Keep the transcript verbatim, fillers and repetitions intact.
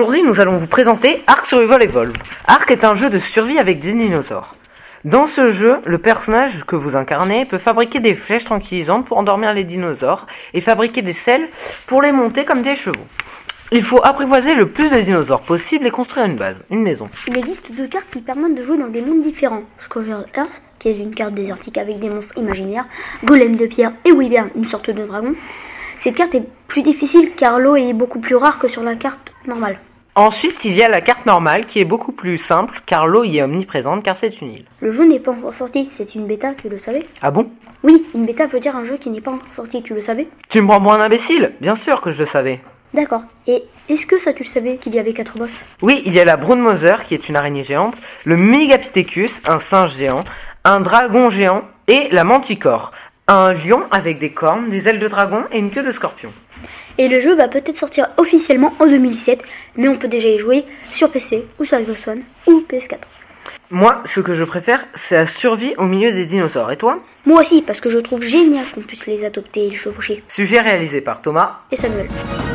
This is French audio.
Aujourd'hui, nous allons vous présenter Ark Survival Evolved. Ark est un jeu de survie avec des dinosaures. Dans ce jeu, le personnage que vous incarnez peut fabriquer des flèches tranquillisantes pour endormir les dinosaures et fabriquer des selles pour les monter comme des chevaux. Il faut apprivoiser le plus de dinosaures possible et construire une base, une maison. Il existe deux cartes qui permettent de jouer dans des mondes différents. Scourge Earth, qui est une carte désertique avec des monstres imaginaires, Golem de pierre et Wyvern, une sorte de dragon. Cette carte est plus difficile car l'eau est beaucoup plus rare que sur la carte normale. Ensuite, il y a la carte normale qui est beaucoup plus simple car l'eau y est omniprésente car c'est une île. Le jeu n'est pas encore sorti, c'est une bêta, tu le savais? Ah bon? Oui, une bêta veut dire un jeu qui n'est pas encore sorti, tu le savais? Tu me prends pour un imbécile? Bien sûr que je le savais. D'accord. Et est-ce que ça tu le savais qu'il y avait quatre boss? Oui, il y a la Brown Mother qui est une araignée géante, le Megapithecus, un singe géant, un dragon géant et la Manticore, un lion avec des cornes, des ailes de dragon et une queue de scorpion. Et le jeu va peut-être sortir officiellement en deux mille dix-sept, mais on peut déjà y jouer sur P C ou sur Xbox One ou P S quatre. Moi, ce que je préfère, c'est la survie au milieu des dinosaures. Et toi? Moi aussi, parce que je trouve génial qu'on puisse les adopter et les chevaucher. Sujet réalisé par Thomas et Samuel.